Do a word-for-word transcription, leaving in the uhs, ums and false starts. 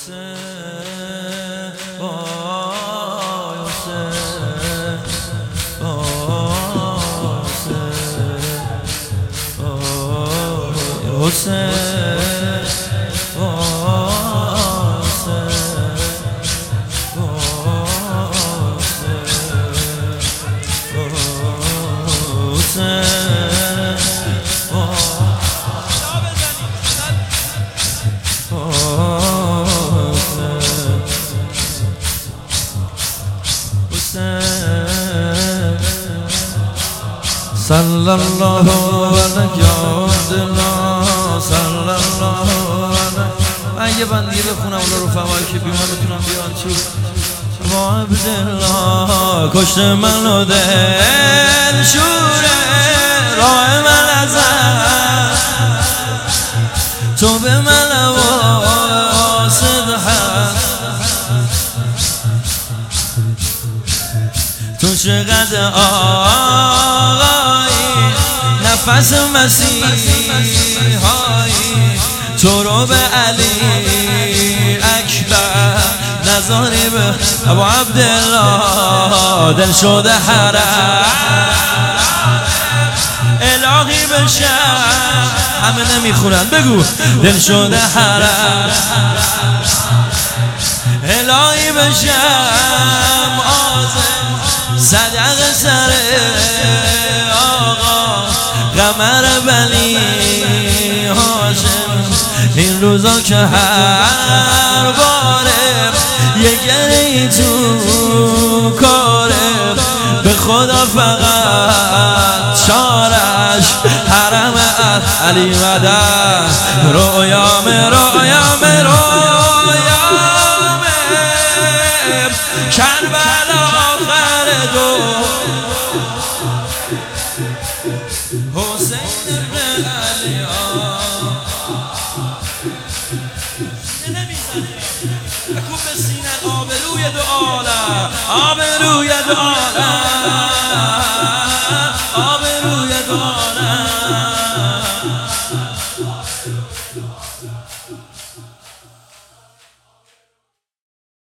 حسین وای حسین وای حسین وای حسین صلی الله علیه صلی الله علیه. من یه بندی بخونم اولا رفقایی که بیمان بتونم بیان تو. با عبدالله کشت من و دل شوره راه من ازت تو به من واسد هست تو چقدر آقایی نفس مسیحایی تو رو به علی اکبر نظاری به ابو عبدالله دل شده حرم الهی بشم همه نمیخونن بگو دل شده حرم الهی بشم آزم صدق سر آقا قمر بنی هاشم این روزا که هر باره یه گری تو کاره به خدا فقط چارش حرم علی مدد رویام رویام رویام کربلا آخر دو حسین ابن علی بکن به سینت آبروی دو عالم آبروی دو عالم